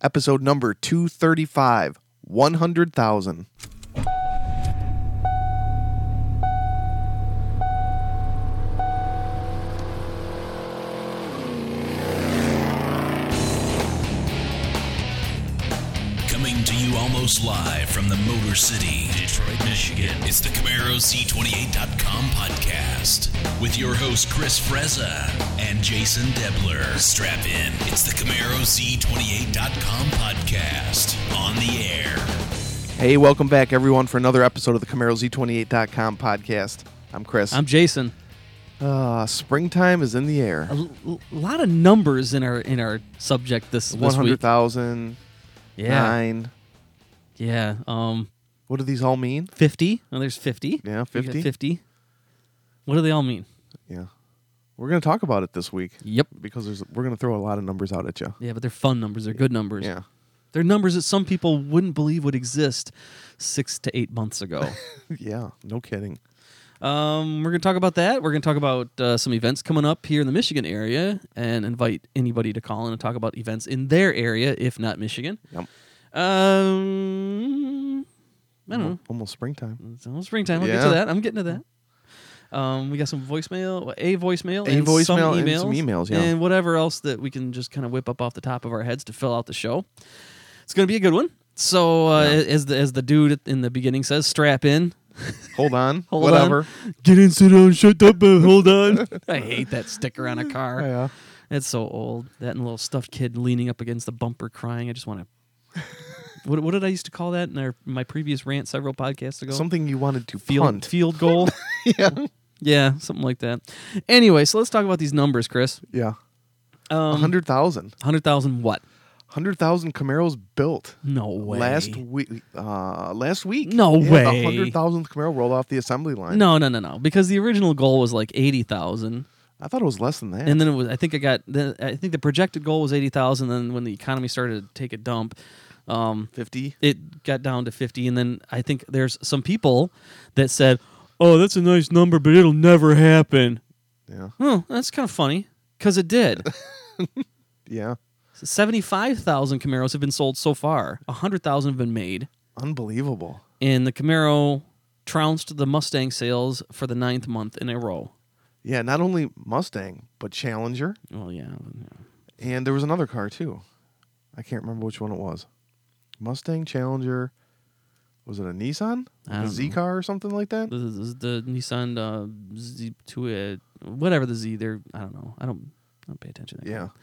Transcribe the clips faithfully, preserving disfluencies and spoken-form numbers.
Episode number two thirty-five, one hundred thousand. Coming to you almost live from the Motor City, Detroit, Michigan. It's the Camaro Z twenty-eight dot com podcast with your host Chris Frezza and Jason Debler. Strap in. It's the Camaro Z twenty-eight dot com podcast on the air. Hey, welcome back, everyone, for another episode of the Camaro Z twenty-eight dot com podcast. I'm Chris. I'm Jason. Uh, springtime is in the air. A l- lot of numbers in our in our subject this, this week. one hundred thousand. Yeah. Nine. Yeah. Um, What do these all mean? fifty. Oh, there's fifty. Yeah, We got fifty. fifty. What do they all mean? Yeah. We're going to talk about it this week Yep. because there's we're going to throw a lot of numbers out at you. Yeah, but they're fun numbers. They're good numbers. Yeah. They're numbers that some people wouldn't believe would exist six to eight months ago. Yeah, no kidding. um, we're going to talk about that. We're going to talk about uh, some events coming up here in the Michigan area and invite anybody to call in and talk about events in their area, if not Michigan. Yep. Um, I don't know. Almost springtime. It's almost springtime. I'll Yeah. get to that. I'm getting to that. Um, we got some voicemail, a voicemail, A and voicemail some and emails, some emails, yeah. and whatever else that we can just kind of whip up off the top of our heads to fill out the show. It's going to be a good one. So, uh, Yeah. as the as the dude in the beginning says, strap in. Hold on. Hold Whatever. on. Get in, sit down, shut up, and hold on. I hate that sticker on a car. Yeah. It's so old. That and a little stuffed kid leaning up against the bumper crying. I just want to. what what did I used to call that in our, my previous rant several podcasts ago? Something you wanted to field punt. field goal. Yeah. Yeah, something like that. Anyway, so let's talk about these numbers, Chris. Yeah. Um, one hundred thousand. one hundred thousand what? one hundred thousand Camaros built. No way. Last week. Uh, last week. No yeah, way. The one hundred thousandth Camaro rolled off the assembly line. No, no, no, no. Because the original goal was like eighty thousand. I thought it was less than that. And then it was, I think I got, the, I think the projected goal was eighty thousand. Then when the economy started to take a dump, um, fifty. it got down to fifty. And then I think there's some people that said, oh, that's a nice number, but it'll never happen. Yeah. Oh, that's kind of funny. Because it did. Yeah. seventy-five thousand Camaros have been sold so far. one hundred thousand have been made. Unbelievable. And the Camaro trounced the Mustang sales for the ninth month in a row. Yeah, not only Mustang, but Challenger. Well, yeah. yeah. And there was another car, too. I can't remember which one it was. Mustang, Challenger. Was it a Nissan? I A don't Z know. car or something like that? The, the, the Nissan uh, Z two, uh, whatever the Z, they're, I don't know. I don't, I don't pay attention to that. Yeah.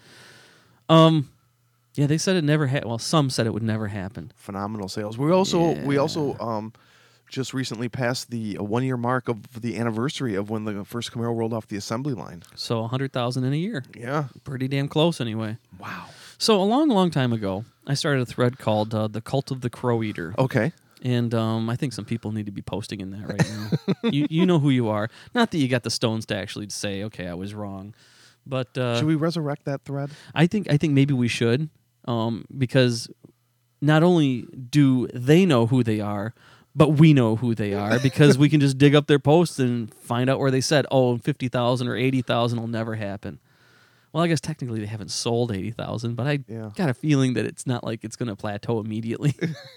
Um, yeah, they said it never had. Well, some said it would never happen. Phenomenal sales. We also we Yeah. also um just recently passed the uh, one year mark of the anniversary of when the first Camaro rolled off the assembly line. So one hundred thousand in a year. Yeah. Pretty damn close anyway. Wow. So a long, long time ago, I started a thread called uh, The Cult of the Crow Eater. Okay. And um, I think some people need to be posting in that right now. you you know who you are. Not that you got the stones to actually say, okay, I was wrong. But uh, Should we resurrect that thread? I think I think maybe we should, um, because not only do they know who they are, but we know who they are because we can just dig up their posts and find out where they said, oh, fifty thousand or eighty thousand will never happen. Well, I guess technically they haven't sold eighty thousand, but I Yeah. got a feeling that it's not like it's going to plateau immediately.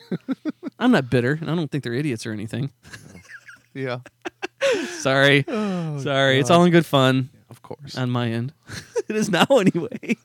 I'm not bitter, and I don't think they're idiots or anything. Yeah. Sorry. Oh, Sorry. It's God. all in good fun Of course. on my end. It is now anyway.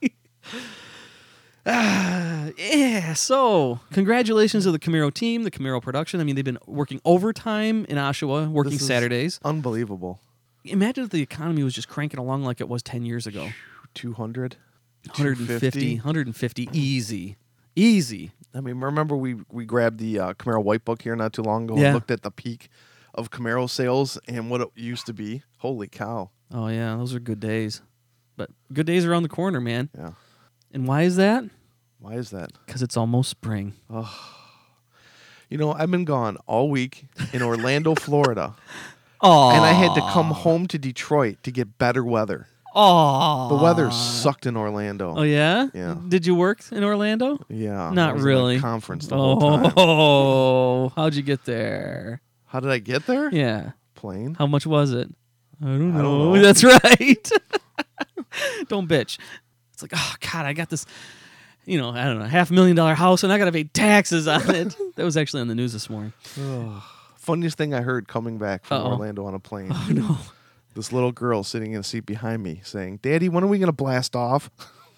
Ah, yeah, so congratulations to the Camaro team, the Camaro production. I mean, they've been working overtime in Oshawa, working This is Saturdays. Unbelievable. Imagine if the economy was just cranking along like it was ten years ago. two hundred. one hundred fifty, one hundred fifty, easy. Easy. I mean, remember we we grabbed the uh, Camaro White Book here not too long ago Yeah. and looked at the peak of Camaro sales and what it used to be. Holy cow. Oh, yeah, those are good days. But good days around the corner, man. Yeah. And why is that? Why is that? Because it's almost spring. You know, I've been gone all week in Orlando, Florida, Oh, and I had to come home to Detroit to get better weather. Oh, The weather sucked in Orlando. Oh yeah, Yeah. Did you work in Orlando? Yeah. Not I was in a really. conference the whole time. Oh, how'd you get there? How did I get there? Yeah, Plane. how much was it? I don't know. I don't know. That's right. Don't bitch. It's like, oh God, I got this. you know, I don't know, half a million dollar house, and I got to pay taxes on it. That was actually on the news this morning. Funniest thing I heard coming back from Uh-oh. Orlando on a plane. Oh no. This little girl sitting in a seat behind me saying, "Daddy, when are we going to blast off?"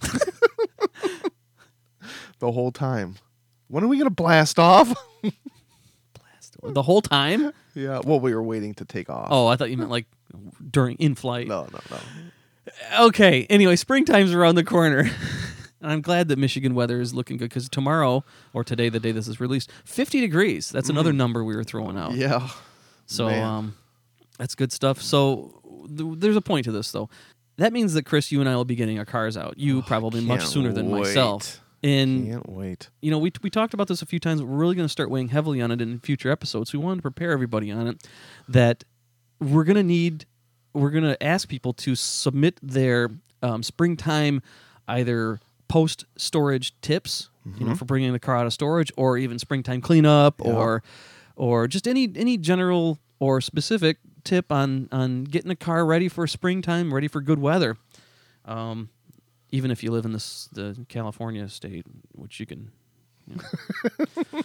The whole time. When are we going to blast off? The whole time? Yeah. Well, we were waiting to take off. Oh, I thought you meant like during in flight. No, no, no. Okay. Anyway, springtime's around the corner. And I'm glad that Michigan weather is looking good because tomorrow, or today, the day this is released, fifty degrees. That's another number we were throwing out. Yeah. So Man. um, that's good stuff. So th- there's a point to this, though. That means that, Chris, you and I will be getting our cars out. You probably much Can't sooner than wait. myself. And, Can't wait. you know, we we talked about this a few times. We're really going to start weighing heavily on it in future episodes. We wanted to prepare everybody on it that we're going to need, we're going to ask people to submit their um, springtime either post-storage tips, you know, for bringing the car out of storage, or even springtime cleanup, Yeah. or or just any any general or specific tip on on getting a car ready for springtime, ready for good weather. Um, even if you live in this the California state, which you can. You know.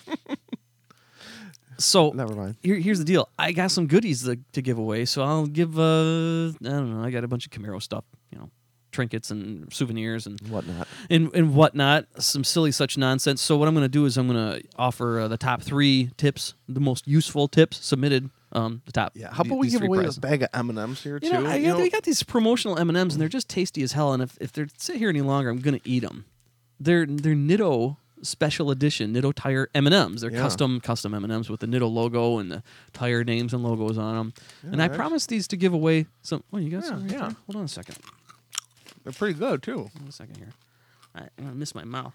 So Never mind. here, here's the deal. I got some goodies to, to give away, so I'll give. Uh, I don't know. I got a bunch of Camaro stuff, you know, trinkets and souvenirs and Whatnot. and, and whatnot, some silly such nonsense. So what I'm going to do is I'm going to offer uh, the top three tips, the most useful tips submitted. Um, the top. Yeah. How the- about we these give three away prizes. a bag of M and M's here too? You know, I You got, know- we got these promotional M and M's, and they're just tasty as hell. And if, if they're sit here any longer, I'm going to eat them. They're they're Nitto special edition Nitto tire M and M's. They're Yeah. custom custom M and M's with the Nitto logo and the tire names and logos on them. and I nice. promised these to give away some. Oh, you got Yeah, some? right yeah. there? Hold on a second. They're pretty good too. Hold on a second here. I, I'm gonna miss my mouth.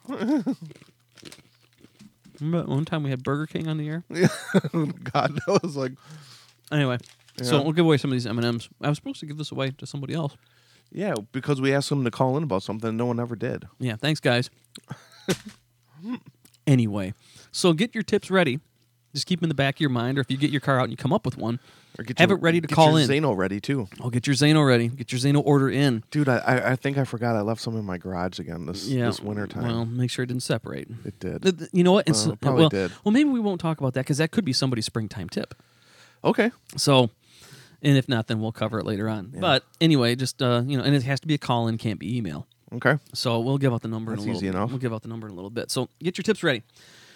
Remember one time we had Burger King on the air? God, that was like, Anyway, so Yeah. we'll give away some of these M and M's. I was supposed to give this away to somebody else. yeah, because we asked them to call in about something, no one ever did. Yeah, thanks, guys. Anyway, so get your tips ready. Just keep them in the back of your mind, or if you get your car out and you come up with one, Or get have your- it ready to get call your in. Zano ready too. I'll get your Zano ready. Get your Zano order in. Dude, I, I I think I forgot I left some in my garage again this Yeah, this winter time. Well, make sure it didn't separate. It did. Th- th- You know what? And Uh, so- it probably well, did. well, maybe we won't talk about that because that could be somebody's springtime tip. Okay. So, and if not, then we'll cover it later on. But anyway, just uh, you know, and it has to be a call in, can't be email. Okay. So we'll give out the number That's in a little easy bit. enough. We'll give out the number in a little bit. So get your tips ready.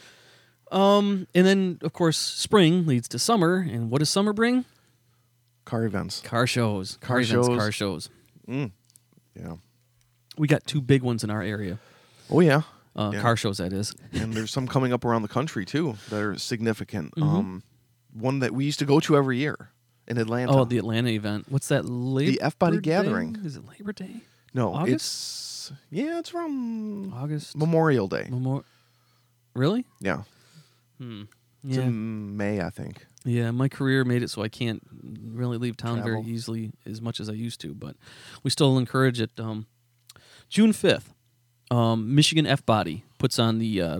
Um, and then of course spring leads to summer, and what does summer bring? Car events. Car shows, car, Car events, shows. car shows. Mm. Yeah. We got two big ones in our area. Oh yeah. Uh, Yeah. Car shows, that is. And there's some coming up around the country too that are significant. Mm-hmm. Um, one that we used to go to every year in Atlanta. Oh, the Atlanta event. What's that? Labor F-Body Day? Gathering. Is it Labor Day? no, August? it's yeah, it's around August. Memorial Day. Memor- really? Yeah, Hmm. it's Yeah. in May, I think. Yeah, my career made it so I can't really leave town very Travel. easily as much as I used to, but we still encourage it. Um, June fifth, um, Michigan F-Body puts on the uh,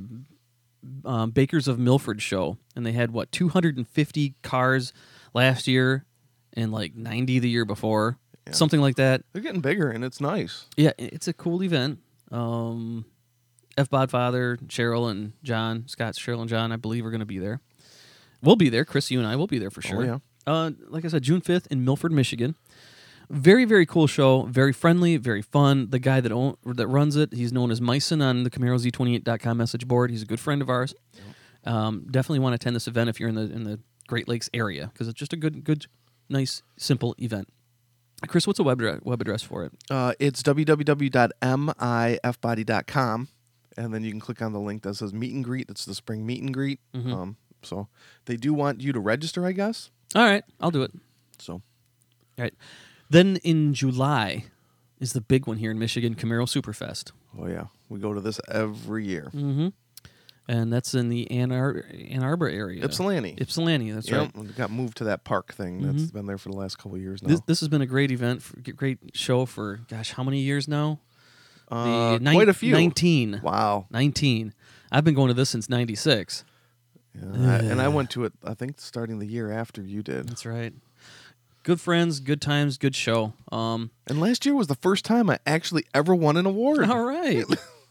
um, Bakers of Milford show, and they had, what, two hundred fifty cars last year and like ninety the year before, Yeah. something like that. They're getting bigger, and it's nice. Yeah, it's a cool event. Um, F. Bodfather, Cheryl, and John, Scott, Cheryl, and John, I believe, are going to be there. We'll be there. Chris, you and I will be there for sure. yeah. Uh, like I said, June fifth in Milford, Michigan. Very, very cool show. Very friendly, very fun. The guy that own, that runs it, he's known as Myson on the Camaro Z twenty-eight dot com message board. He's a good friend of ours. Um, definitely want to attend this event if you're in the in the Great Lakes area because it's just a good, good, nice, simple event. Chris, what's a web address, web address for it? Uh, it's w w w dot mif body dot com, and then you can click on the link that says meet and greet. It's the spring meet and greet. Mm-hmm. Um, so they do want you to register, I guess. All right, I'll do it. So All right. Then in July is the big one here in Michigan, Camaro Superfest. oh yeah, we go to this every year. Mm-hmm. And that's in the Ann, Ar- Ann Arbor area. Ypsilanti. Ypsilanti, that's Yep, right. we got moved to that park thing that's Mhm. been there for the last couple of years now. This, this has been a great event, for, great show for, gosh, how many years now? uh, nine- quite a few. nineteen. Wow. nineteen. I've been going to this since ninety-six. Yeah, I, and I went to it, I think, starting the year after you did. That's right. Good friends, good times, good show. Um, And last year was the first time I actually ever won an award. all right.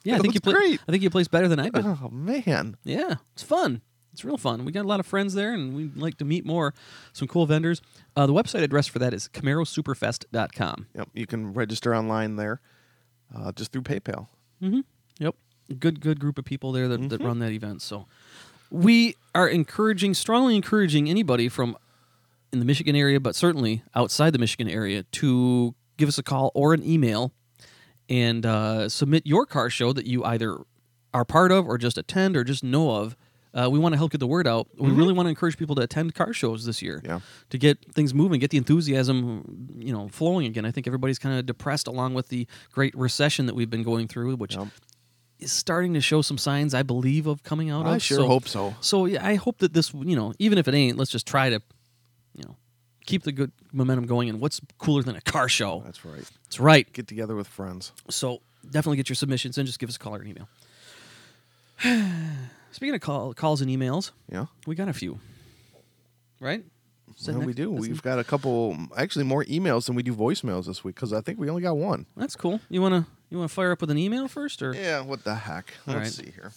Yeah, I It think you looks play. great. I think you place better than I did. Oh man. Yeah, it's fun. It's real fun. We got a lot of friends there, and we'd like to meet more. Some cool vendors. Uh, the website address for that is camaro superfest dot com. Yep. You can register online there, uh, just through PayPal. Mm-hmm. Yep. Good, good group of people there that, that Mm-hmm. run that event. So we are encouraging, strongly encouraging anybody from in the Michigan area, but certainly outside the Michigan area, to give us a call or an email and uh, submit your car show that you either are part of or just attend or just know of. Uh, we want to help get the word out. We really want to encourage people to attend car shows this year Yeah. to get things moving, get the enthusiasm, you know, flowing again. I think everybody's kind of depressed along with the great recession that we've been going through, which Yep. is starting to show some signs, I believe, of coming out of. I sure so, hope so. So yeah, I hope that this, you know, even if it ain't, let's just try to, you know, keep the good momentum going. And what's cooler than a car show? That's right. That's right. Get together with friends. So definitely get your submissions in. Just give us a call or an email. Speaking of call, calls and emails, Yeah. we got a few, right? Is that Well, we next- do. that's- We've got a couple, actually more emails than we do voicemails this week because I think we only got one. That's cool. You wanna you wanna fire up with an email first, or Yeah, what the heck? All Let's right. see here.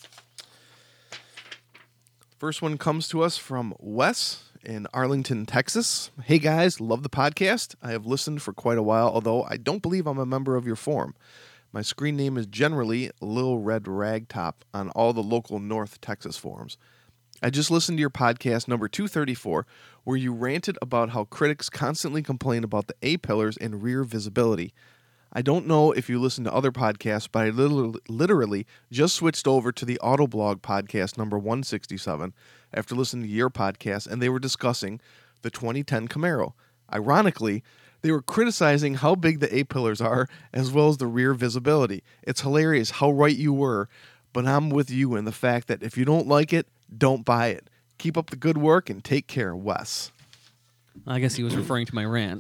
First one comes to us from Wes in Arlington, Texas. Hey guys, love the podcast. I have listened for quite a while, although I don't believe I'm a member of your forum. My screen name is generally Lil Red Ragtop on all the local North Texas forums. I just listened to your podcast number two thirty-four, where you ranted about how critics constantly complain about the A-pillars and rear visibility. I don't know if you listen to other podcasts, but I literally, literally just switched over to the Autoblog podcast number one sixty-seven after listening to your podcast, and they were discussing the twenty ten Camaro. Ironically, they were criticizing how big the A-pillars are as well as the rear visibility. It's hilarious how right you were, but I'm with you in the fact that if you don't like it, don't buy it. Keep up the good work and take care, Wes. I guess he was referring to my rant.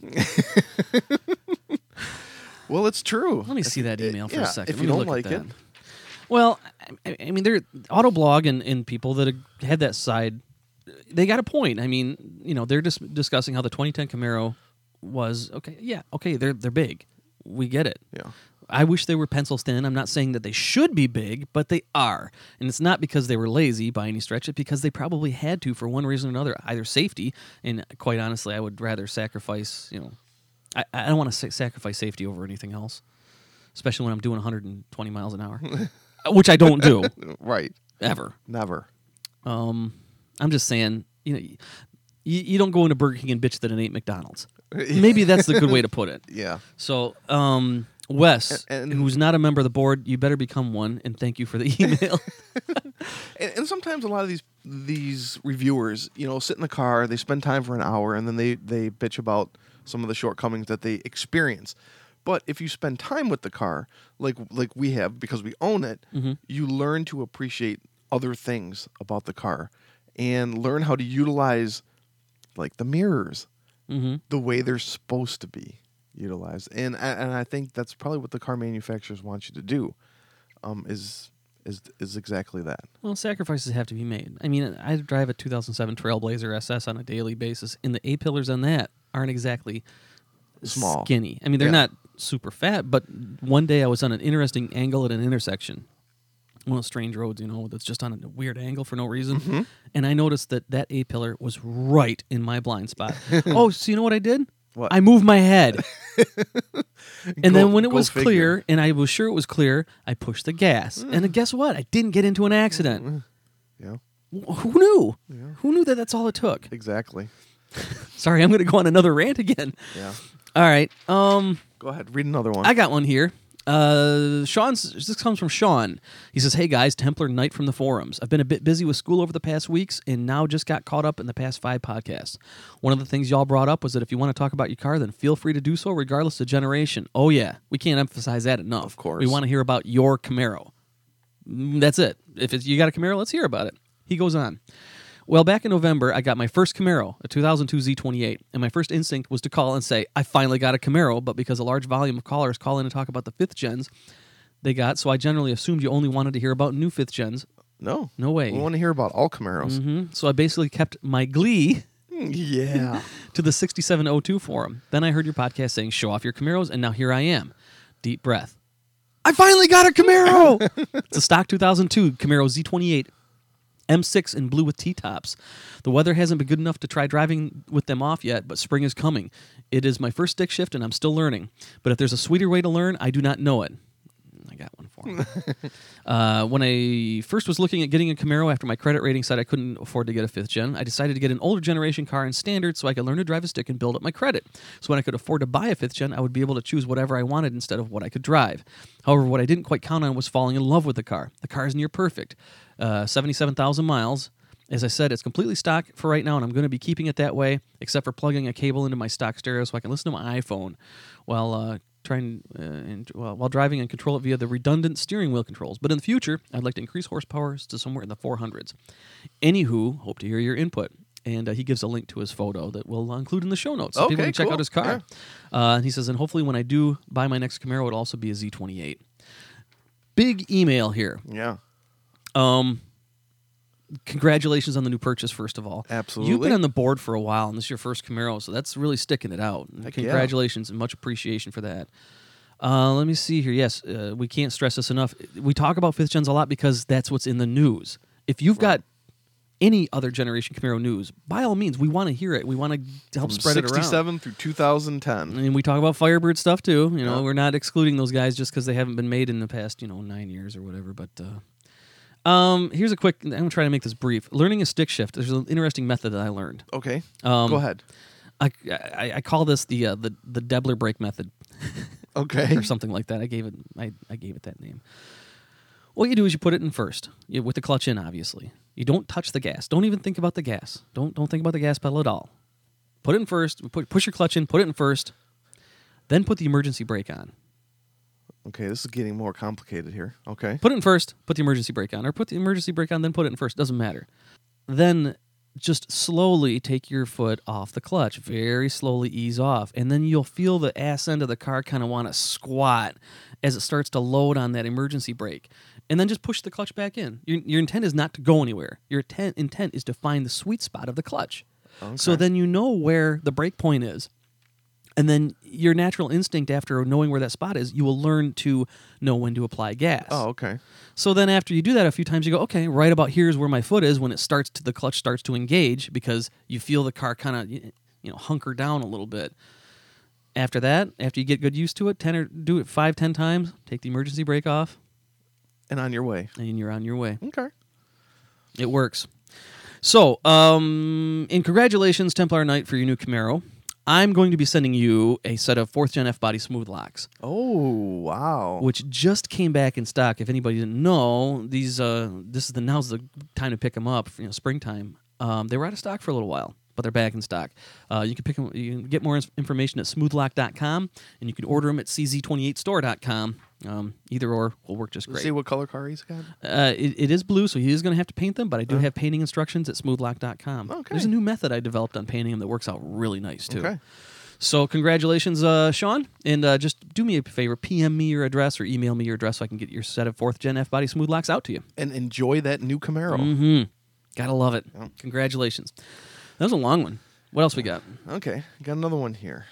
Well, it's true. Let me see that email for yeah, a second. if Let you me don't look like at it. that. Well, I, I mean, they're Autoblog and, and people that had that side, they got a point. I mean, you know, they're just discussing how the twenty ten Camaro was okay. Yeah, okay, they're they're big. We get it. Yeah. I wish they were pencil thin. I'm not saying that they should be big, but they are. And it's not because they were lazy by any stretch. It's because they probably had to for one reason or another, either safety, and quite honestly, I would rather sacrifice, you know, I, I don't want to sa- sacrifice safety over anything else, especially when I'm doing one hundred twenty miles an hour, which I don't do, Right. ever. Never. Um, I'm just saying, you know, you, you don't go into Burger King and bitch that it ain't McDonald's. Maybe that's the good way to put it. Yeah. So, um, Wes, And- and- who's not a member of the board, you better become one, and thank you for the email. And, and sometimes a lot of these these reviewers, you know, sit in the car, they spend time for an hour, and then they, they bitch about some of the shortcomings that they experience. But if you spend time with the car, like like we have, because we own it, Mm-hmm. you learn to appreciate other things about the car and learn how to utilize, like, the mirrors Mm-hmm. the way they're supposed to be utilized. And and I think that's probably what the car manufacturers want you to do, um, is is is exactly that. Well, sacrifices have to be made. I mean, I drive a two thousand seven Trailblazer S S on a daily basis, and the A-pillars on that aren't exactly Small. skinny. I mean, they're Yeah. not super fat, but one day I was on an interesting angle at an intersection, one of those strange roads, you know, that's just on a weird angle for no reason, Mm-hmm. and I noticed that that A-pillar was right in my blind spot. Oh, so you know what I did? What? I moved my head. And Go- then when it go was figure. clear, and I was sure it was clear, I pushed the gas. Mm. And then guess what? I didn't get into an accident. Yeah, Wh- Who knew? Who knew that that's all it took? exactly. Sorry, I'm going to go on another rant again. Yeah. All right. Um, Go ahead, read another one. I got one here. Uh, Sean's. This comes from Sean. He says, "Hey guys, Templar Knight from the forums. I've been a bit busy with school over the past weeks, and now just got caught up in the past five podcasts. One of the things y'all brought up was that if you want to talk about your car, then feel free to do so, regardless of generation. Oh yeah, we can't emphasize that enough. Of course. we want to hear about your Camaro. Mm, That's it. If it's, you got a Camaro, let's hear about it." He goes on. Well, back in November, I got my first Camaro, a two thousand two Z twenty-eight, and my first instinct was to call and say, I finally got a Camaro, but because a large volume of callers call in to talk about the fifth gens they got, so I generally assumed you only wanted to hear about new fifth gens. no, No way. We want to hear about all Camaros. hmm So I basically kept my glee Yeah. to the sixty-seven oh two forum. Then I heard your podcast saying, show off your Camaros, and now here I am. Deep breath. I finally got a Camaro. It's a stock two thousand two Camaro Z twenty-eight M six in blue with T-tops. The weather hasn't been good enough to try driving with them off yet, but spring is coming. It is my first stick shift, and I'm still learning. But if there's a sweeter way to learn, I do not know it. I got one for him. uh, when I first was looking at getting a Camaro after my credit rating said I couldn't afford to get a fifth gen, I decided to get an older generation car in standard so I could learn to drive a stick and build up my credit. So when I could afford to buy a fifth gen, I would be able to choose whatever I wanted instead of what I could drive. However, what I didn't quite count on was falling in love with the car. The car is near perfect. Uh, seventy-seven thousand miles. As I said, it's completely stock for right now, and I'm going to be keeping it that way, except for plugging a cable into my stock stereo so I can listen to my iPhone while uh, trying uh, and, well, while driving and control it via the redundant steering wheel controls. But in the future, I'd like to increase horsepower to somewhere in the four hundreds. Anywho, hope to hear your input. And uh, he gives a link to his photo that we'll uh, include in the show notes so Okay, people can check cool. out his car. Yeah. Uh, and he says, and hopefully when I do buy my next Camaro, it'll also be a Z twenty-eight. Big email here. Yeah. Um, congratulations on the new purchase, first of all. Absolutely. You've been on the board for a while, and this is your first Camaro, so that's really sticking it out. Heck Congratulations and much appreciation for that. Uh, let me see here. Yes, uh, we can't stress this enough. We talk about fifth gens a lot because that's what's in the news. If you've got any other generation Camaro news, by all means, we want to hear it. We want to help From spread it around. sixty-seven through two thousand ten. And we talk about Firebird stuff too. You know, Yeah. we're not excluding those guys just because they haven't been made in the past, you know, nine years or whatever. But uh, um, here's a quick. I'm gonna try to make this brief. Learning a stick shift. There's an interesting method that I learned. Okay. Um, Go ahead. I, I I call this the uh, the the Debler brake method. Okay. Or something like that. I gave it I, I gave it that name. What you do is you put it in first, you, with the clutch in, obviously. You don't touch the gas. Don't even think about the gas. Don't don't think about the gas pedal at all. Put it in first. Put, push your clutch in. Put it in first. Then put the emergency brake on. Okay, this is getting more complicated here. Okay. Put it in first. Put the emergency brake on, or put the emergency brake on. Then put it in first. Doesn't matter. Then just slowly take your foot off the clutch. Very slowly ease off. And then you'll feel the ass end of the car kind of want to squat as it starts to load on that emergency brake. And then just push the clutch back in. Your, your intent is not to go anywhere. Your ten, intent is to find the sweet spot of the clutch. Okay. So then you know where the brake point is. And then your natural instinct after knowing where that spot is, you will learn to know when to apply gas. Oh, okay. So then after you do that a few times, you go, okay, right about here's where my foot is when it starts to, the clutch starts to engage because you feel the car kind of, you know, hunker down a little bit. After that, after you get good used to it, ten or do it five, ten times, take the emergency brake off, And on your way. and you're on your way. Okay. It works. So, um, and congratulations, Templar Knight, for your new Camaro. I'm going to be sending you a set of fourth gen F-Body smooth locks, Oh, wow. which just came back in stock. If anybody didn't know, these uh, this is the now's the time to pick them up. You know, springtime. Um, they were out of stock for a little while, but they're back in stock. Uh, you can pick them. You can get more information at smooth lock dot com, and you can order them at c z twenty-eight store dot com. Um, either or will work just Let's great. see what color car he's got. Uh, it, it is blue, so he is going to have to paint them, but I do have painting instructions at smooth lock dot com. Okay. There's a new method I developed on painting them that works out really nice, too. Okay. So congratulations, uh, Sean. And uh, just do me a favor, P M me your address or email me your address so I can get your set of fourth gen F-Body smooth locks out to you. And enjoy that new Camaro. Mm-hmm. Gotta love it. Yeah. Congratulations. That was a long one. What else we got? Okay, got another one here.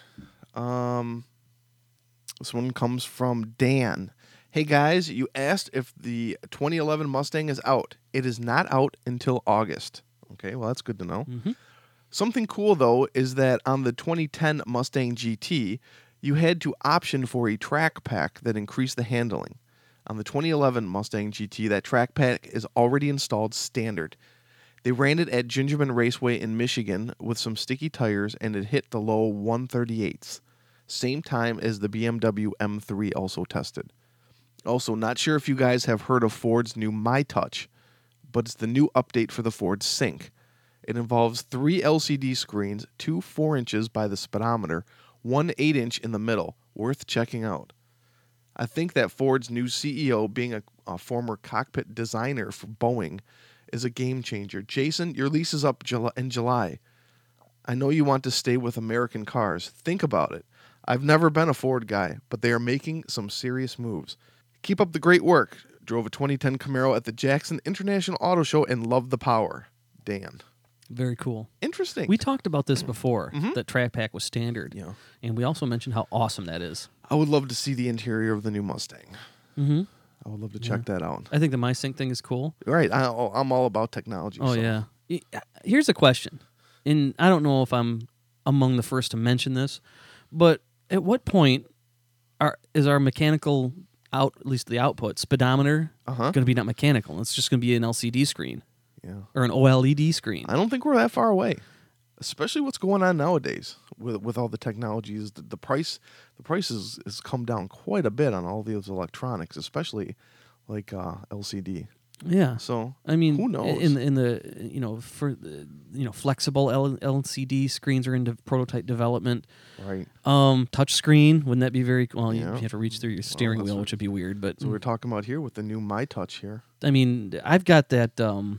Um, this one comes from Dan. Hey guys, you asked if the twenty eleven Mustang is out. It is not out until August. Okay, well that's good to know. Mm-hmm. Something cool though is that on the twenty ten Mustang G T, you had to option for a track pack that increased the handling. On the twenty eleven Mustang G T, that track pack is already installed standard. They ran it at Gingerman Raceway in Michigan with some sticky tires, and it hit the low one thirty-eighths. Same time as the B M W M three also tested. Also, not sure if you guys have heard of Ford's new MyTouch, but it's the new update for the Ford Sync. It involves three L C D screens, two four inches by the speedometer, one eight inch in the middle. Worth checking out. I think that Ford's new C E O, being a, a former cockpit designer for Boeing, is a game changer. Jason, your lease is up Jul- in July. I know you want to stay with American cars. Think about it. I've never been a Ford guy, but they are making some serious moves. Keep up the great work. Drove a twenty ten Camaro at the Jackson International Auto Show and loved the power. Dan. Very cool. Interesting. We talked about this before, Mhm. that track pack was standard. Yeah. And we also mentioned how awesome that is. I would love to see the interior of the new Mustang. Mm-hmm. I would love to check Yeah. that out. I think the MySync thing is cool. Right. I, oh, I'm all about technology. Oh so. yeah. Y- Here's a question, and I don't know if I'm among the first to mention this, but at what point are is our mechanical out, at least the output speedometer, Uh-huh. going to be not mechanical? It's just going to be an L C D screen Yeah. or an O L E D screen. I don't think we're that far away. Especially what's going on nowadays with with all the technologies. The, the price the price is, has come down quite a bit on all those electronics, especially like uh, L C D. Yeah. So I mean, who knows? in the, in the you know for the, you know flexible L- LCD screens are into prototype development. right. Um, touch screen, wouldn't that be very well? You, Yeah. you have to reach through your steering that's wheel, what- which would be weird. But So we're talking about here with the new MyTouch here. I mean, I've got that um,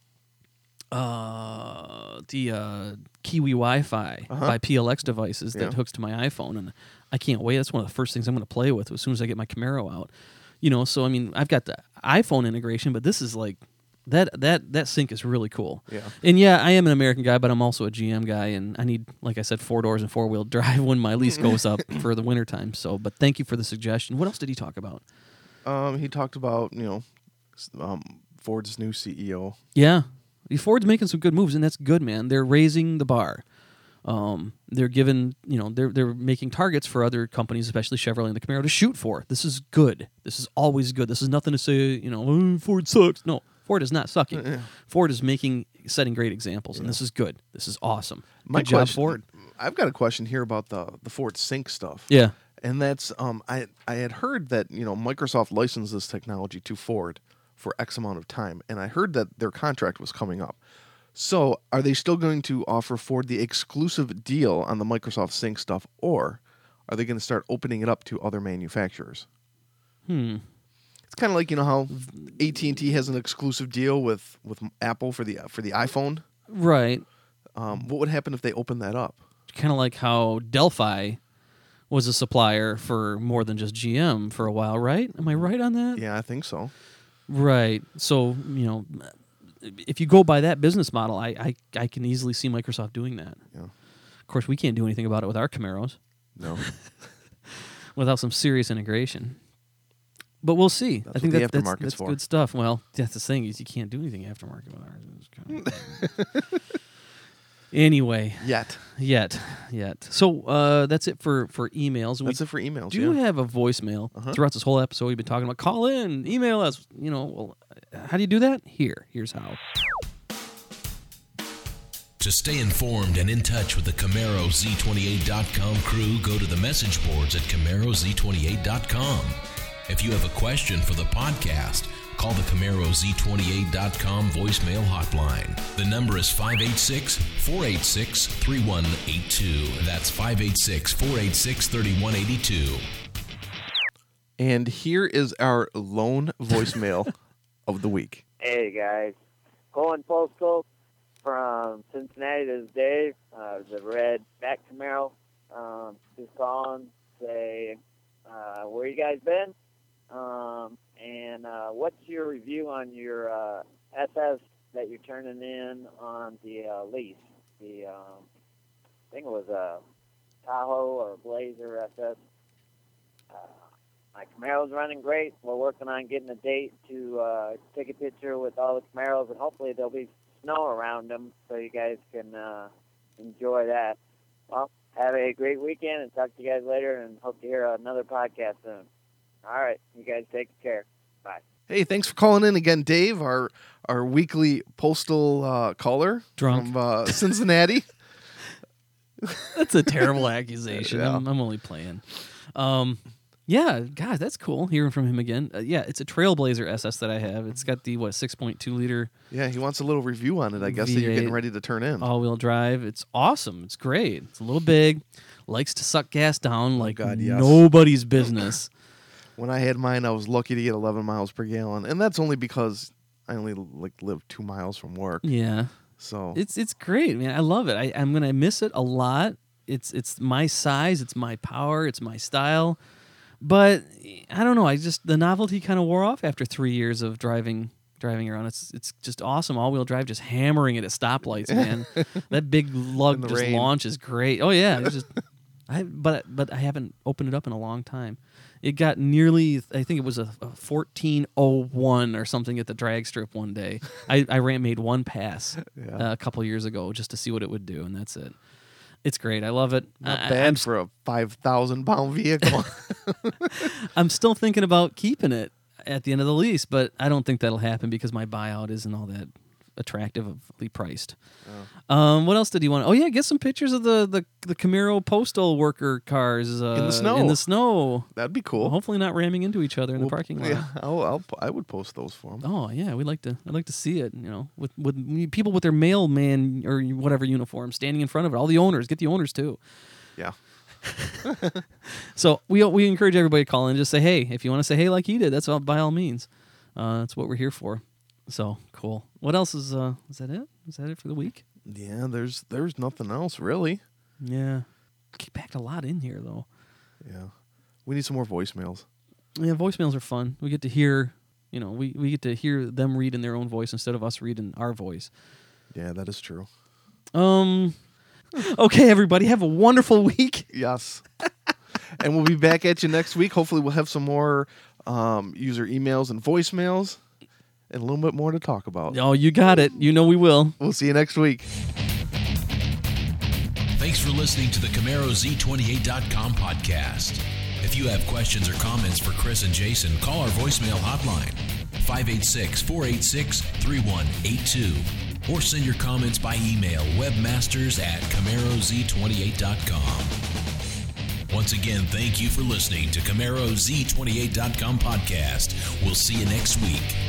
uh, the uh, Kiwi Wi-Fi Uh-huh. by P L X devices that Yeah. hooks to my iPhone, and I can't wait. That's one of the first things I'm going to play with as soon as I get my Camaro out. You know, so I mean, I've got the iPhone integration, but this is like that that that sync is really cool. Yeah. And yeah, I am an American guy, but I'm also a G M guy, and I need, like I said, four doors and four wheel drive when my lease goes up for the wintertime. So, but thank you for the suggestion. What else did he talk about? Um, he talked about, you know, s- um, Ford's new C E O. Yeah, Ford's making some good moves, and that's good, man. They're raising the bar. Um, they're giving, you know, they're they're making targets for other companies, especially Chevrolet and the Camaro, to shoot for. This is good. This is always good. This is nothing to say, you know, oh, Ford sucks. No, Ford is not sucking. Ford is making, setting great examples, and this is good. This is awesome. My Good job, question- Ford. I've got a question here about the the Ford Sync stuff. Yeah. And that's um I I had heard that, you know, Microsoft licensed this technology to Ford for X amount of time, and I heard that their contract was coming up. So, are they still going to offer Ford the exclusive deal on the Microsoft Sync stuff, or are they going to start opening it up to other manufacturers? Hmm. It's kind of like, you know, how A T and T has an exclusive deal with, with Apple for the for the iPhone. Right. Um, what would happen if they opened that up? Kind of like how Delphi was a supplier for more than just G M for a while, right? Am I right on that? Yeah, I think so. Right. So, you know, if you go by that business model, I, I, I can easily see Microsoft doing that. Yeah. Of course, we can't do anything about it with our Camaros No. without some serious integration. But we'll see. That's I think what that, the that's, aftermarket's that's for. good stuff. Well, that's the thing is you can't do anything aftermarket with ours. It's kind of anyway, Yet. yet, yet. So uh, that's it for, for emails. That's we it for emails. do yeah. have a voicemail Uh-huh. throughout this whole episode. We've been talking about call in, email us. You know, well, how do you do that? Here, here's how. To stay informed and in touch with the Camaro Z twenty-eight dot com crew, go to the message boards at Camaro Z twenty-eight dot com. If you have a question for the podcast, call the Camaro Z twenty-eight dot com voicemail hotline. The number is five eight six, four eight six, three one eight two. That's five eight six, four eight six, three one eight two. And here is our lone voicemail of the week. Hey guys, Colin Postal from Cincinnati. This is Dave, uh, the red back Camaro. Um, just calling, say uh, where you guys been, um, and uh, what's your review on your uh, S S that you're turning in on the uh, lease? The um, I think it was a Tahoe or Blazer S S. Uh, My Camaro's running great. We're working on getting a date to uh, take a picture with all the Camaros, and hopefully there'll be snow around them so you guys can uh, enjoy that. Well, have a great weekend, and talk to you guys later, and hope to hear another podcast soon. All right, you guys take care. Bye. Hey, thanks for calling in again, Dave, our our weekly postal uh, caller Drunk. from uh, Cincinnati. That's a terrible accusation. Yeah. I'm, I'm only playing. Um, yeah, God, that's cool hearing from him again. Uh, yeah, it's a Trailblazer S S that I have. It's got the, what, six point two liter Yeah, he wants a little review on it, I guess, that you're V eight. getting ready to turn in. all-wheel drive. It's awesome. It's great. It's a little big. Likes to suck gas down like God, yes. nobody's business. When I had mine, I was lucky to get eleven miles per gallon, and that's only because I only like live two miles from work. Yeah. So It's it's great, man. I love it. I, I'm gonna miss it a lot. It's it's my size, it's my power, it's my style. But I don't know. I just the novelty kind of wore off after three years of driving driving around. It's it's just awesome. All wheel drive, just hammering it at stoplights, man. That big In lug the just rain. launch is great. Oh yeah, it's just I but but I haven't opened it up in a long time. It got nearly, I think it was a, a fourteen oh one or something at the drag strip one day. I, I ran made one pass Yeah. uh, a couple years ago just to see what it would do, and that's it. It's great. I love it. Not I, bad I'm, for a five thousand pound vehicle. I'm still thinking about keeping it at the end of the lease, but I don't think that'll happen because my buyout isn't all that attractively priced. Oh. Um, what else did you want? Oh yeah, get some pictures of the the, the Camaro postal worker cars uh, In the snow. In the snow. That'd be cool. Well, hopefully not ramming into each other in We'll- the parking lot. Yeah, I'll, I'll, I would post those for them. Oh yeah, we'd like to. I'd like to see it. You know, with with people with their mailman or whatever uniform standing in front of it. All the owners, get the owners too. Yeah. So we we encourage everybody to call in and just say hey. If you want to say hey like he did, that's all, by all means. Uh, that's what we're here for. So cool. What else is? Uh, is that it? Is that it for the week? Yeah, there's there's nothing else really. Yeah. He packed a lot in here though. Yeah. We need some more voicemails. Yeah, voicemails are fun. We get to hear, you know, we, we get to hear them read in their own voice instead of us reading our voice. Yeah, that is true. Um. Okay, everybody, have a wonderful week. Yes. And we'll be back at you next week. Hopefully we'll have some more um, user emails and voicemails and a little bit more to talk about. Oh, you got it. You know we will. We'll see you next week. Thanks for listening to the Camaro Z twenty-eight dot com podcast. If you have questions or comments for Chris and Jason, call our voicemail hotline, five eight six, four eight six, three one eight two, or send your comments by email, webmasters at Camaro Z twenty-eight dot com. Once again, thank you for listening to Camaro Z twenty-eight dot com podcast. We'll see you next week.